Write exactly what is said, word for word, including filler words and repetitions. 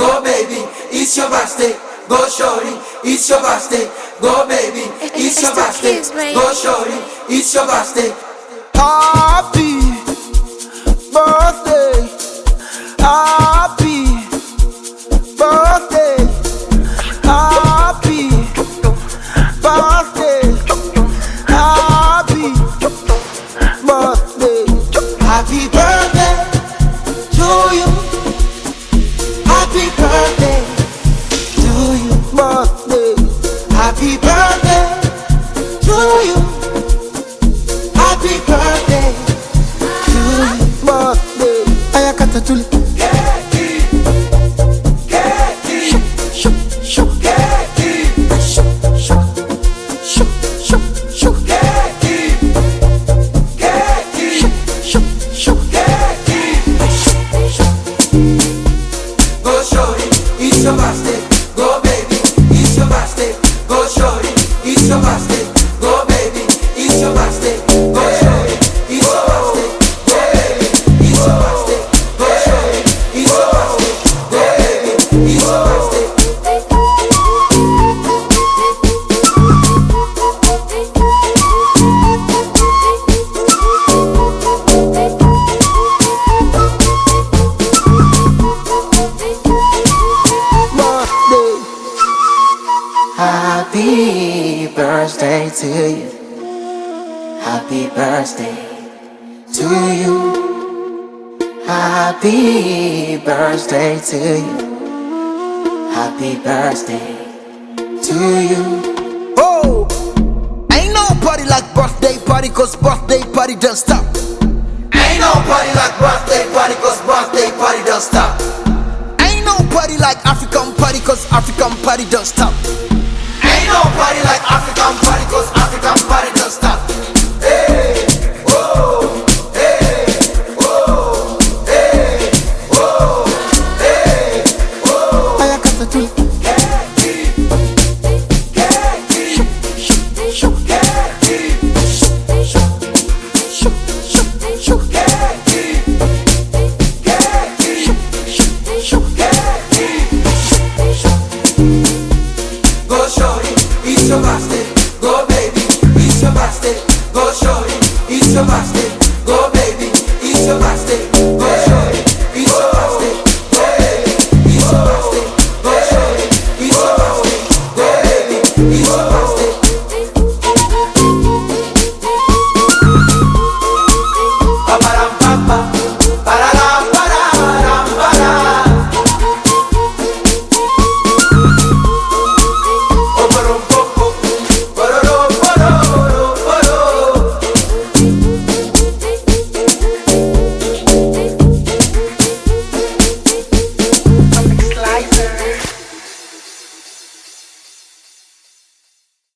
Go baby, it's your birthday. Go shorty, it's your birthday. Go baby, it's your birthday. Go shorty, it's your birthday. Happy birthday, happy birthday, happy birthday, happy birthday, Happy birthday to you. Happy birthday to you. birthday, Happy birthday to you. Happy birthday to you. birthday. Ayakata tuli. Keki, keki, Shoo, shoo, keki, shoo, shoo, shoo, shoo, shoo, keki, keki, shoo, shoo. keki. Go shorty, it's your birthday. Go baby, it's your birthday. Go shorty, it's your birthday. Go baby, it's your birthday. Go shorty, it's your birthday. Go baby, it's your birthday. Go shorty, it's your birthday. Go baby, it's your birthday. birthday. Happy birthday to you. Happy birthday to you. Happy birthday to you. Happy birthday to you. Oh, ain't no party like birthday party, cause birthday party don't stop. Ain't no party like birthday party, cause birthday party don't stop. Ain't no party like African party, cause African party don't stop. Ain't no party like African party, cause African party don't stop. Hey, whoa, hey, whoa, hey, whoa, hey, whoa. Ayakata tuli. Keki, keki, Shoo, shoo, keki, shoo, shoo, shoo, keki, keki, shoo, shoo. keki. Go shorty, it's your birthday.